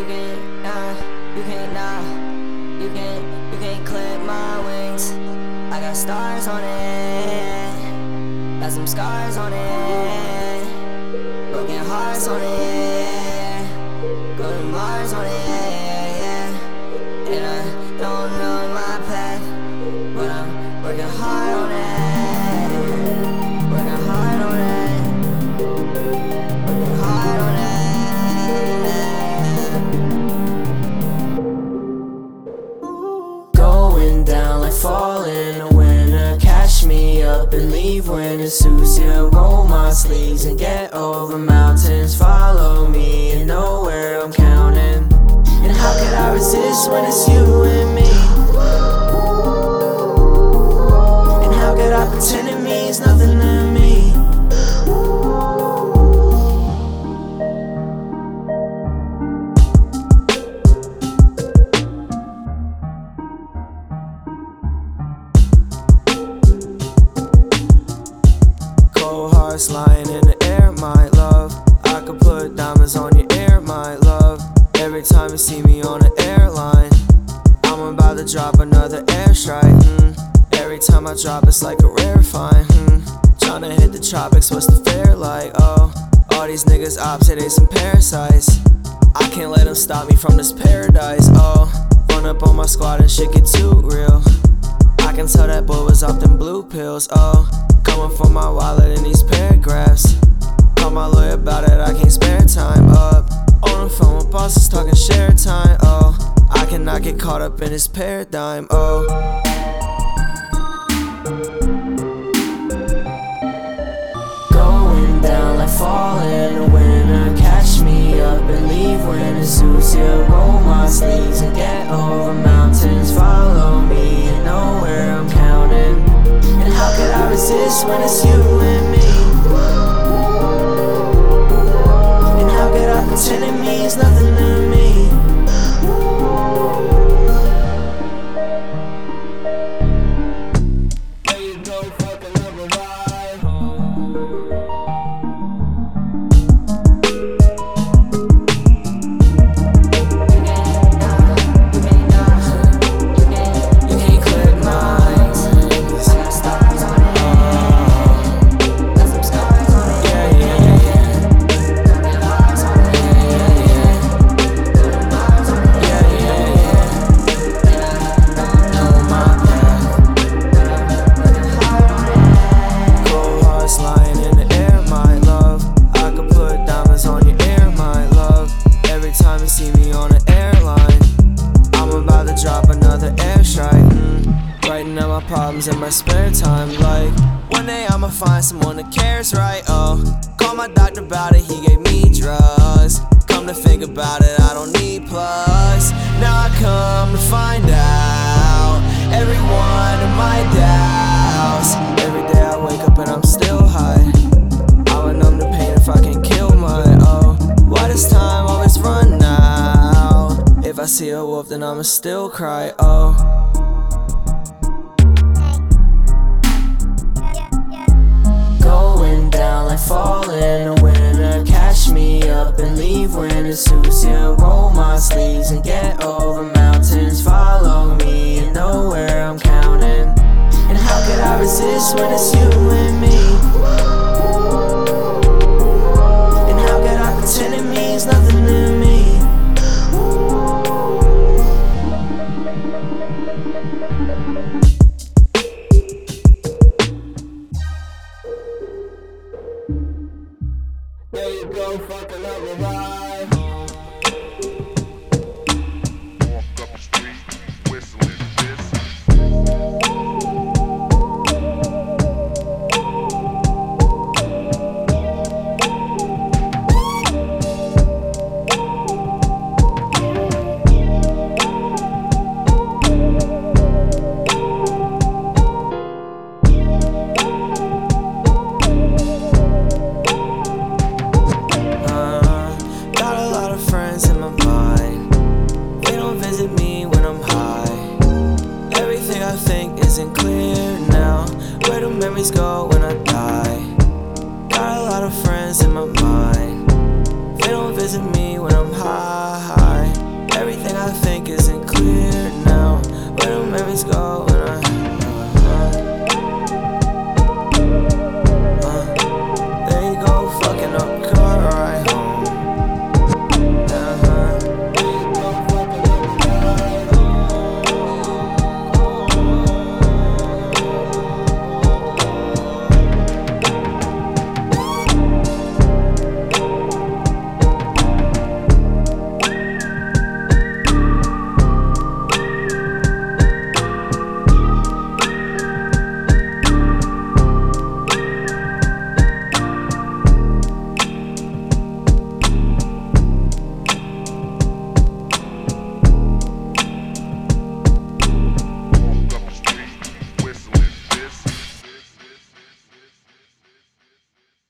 you can't clip my wings. I got stars on it, got some scars on it, broken hearts on it, go to Mars on it, yeah. And I don't know my path, but I'm working hard on it, working hard on it, working hard on it. Going down like falling in the winter. Catch me up and leave when it suits you. Roll my sleeves and get over mountains. Follow me and know where I'm counting. And how could I resist when it's you and me? And how could I pretend it means nothing to me? Cold hearts lying in the air, my love. I could put diamonds on your ear, my love. Every time you see me on an airline, I'm about to drop another airstrike. Every time I drop, it's like a rare find. Tryna hit the tropics, what's the fare like? Oh, all these niggas ops, they some parasites. I can't let them stop me from this paradise. Oh, run up on my squad and shit get too real. I can tell that boy was off them blue pills. Oh, coming from my wallet in these paragraphs. Call my lawyer about it, I can't spare time. Up on the phone with bosses talking share time. Oh, I cannot get caught up in this paradigm. Oh, going down like falling in the winter. Catch me up and leave when it suits you. Roll my sleeves and get over mountains. Follow me and know where I'm counting. And how could I resist when it's you and me? And how could I pretend it means nothing to me? There you go, fucking up a ride home. You can't clip mine. I got stars on it, got some scars on it, broken hearts on it, go to Mars on it, and I don't know my path, but I'm working hard on it. Cold hearts lying in the air, my love. I could put diamonds on your ear, my love. Every time you see me on an airline, I'm about to drop another airstrike. Writing out my problems in my spare time. Like, one day I'ma find someone that cares, right? Oh, call my doctor about it, he gave me drugs. Come to think about it, I don't need plugs. Now I come to find out every one of my doubts. Every day I wake up and I'm still high. I would numb the pain if I can kill my oh. Why does time always run out? If I see a wolf then I'ma still cry, oh. Going down like falling in the winter. Catch me up and leave when it suits you. Roll my sleeves and get over mountains. Follow me and know where I'm counting. And how could I resist when it's you and me? And how could I pretend it means nothing to me? There you go, fucking up a ride home. Walk up the street, whistling this. Got a lot of friends in my mind. They don't visit me when I'm high. Everything I think isn't clear now. Where do memories go when I die? Got a lot of friends in my mind. They don't visit me when I'm high.